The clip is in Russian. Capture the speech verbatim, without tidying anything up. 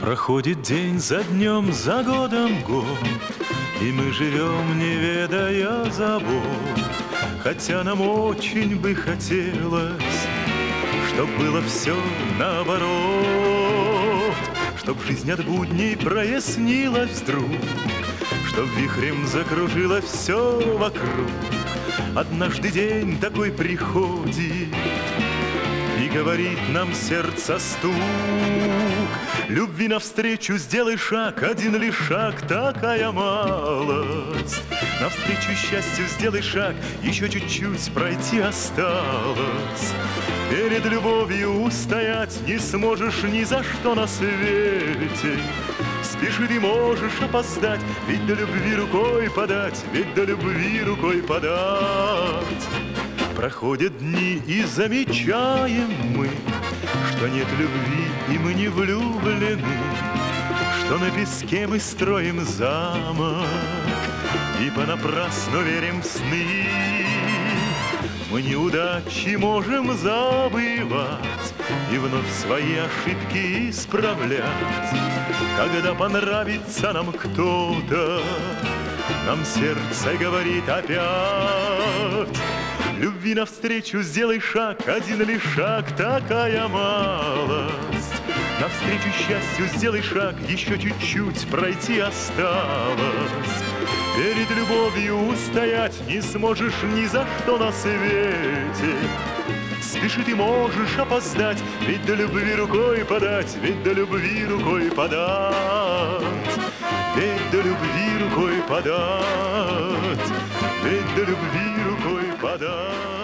Проходит день за днем, за годом год, и мы живем, не ведая забот. Хотя нам очень бы хотелось, чтоб было все наоборот, чтоб жизнь от будней прояснилась вдруг, чтоб вихрем закружилось все вокруг. Однажды день такой приходит, и говорит нам сердце стук: любви навстречу сделай шаг, один лишь шаг, такая малость. Навстречу счастью сделай шаг, еще чуть-чуть пройти осталось. Перед любовью устоять не сможешь ни за что на свете. Спеши, ты можешь опоздать, ведь до любви рукой подать, ведь до любви рукой подать. Проходят дни, и замечаем мы, что нет любви, и мы не влюблены, что на песке мы строим замок и понапрасну верим в сны. Мы неудачи можем забывать и вновь свои ошибки исправлять. Когда понравится нам кто-то, нам сердце говорит опять: любви навстречу сделай шаг, один лишь шаг, такая малость. Навстречу счастью сделай шаг, еще чуть-чуть пройти осталось. Перед любовью устоять не сможешь ни за что на свете. Спеши, ты можешь опоздать, ведь до любви рукой подать, ведь до любви рукой подать, ведь до любви рукой подать, ведь до любви рукой подать.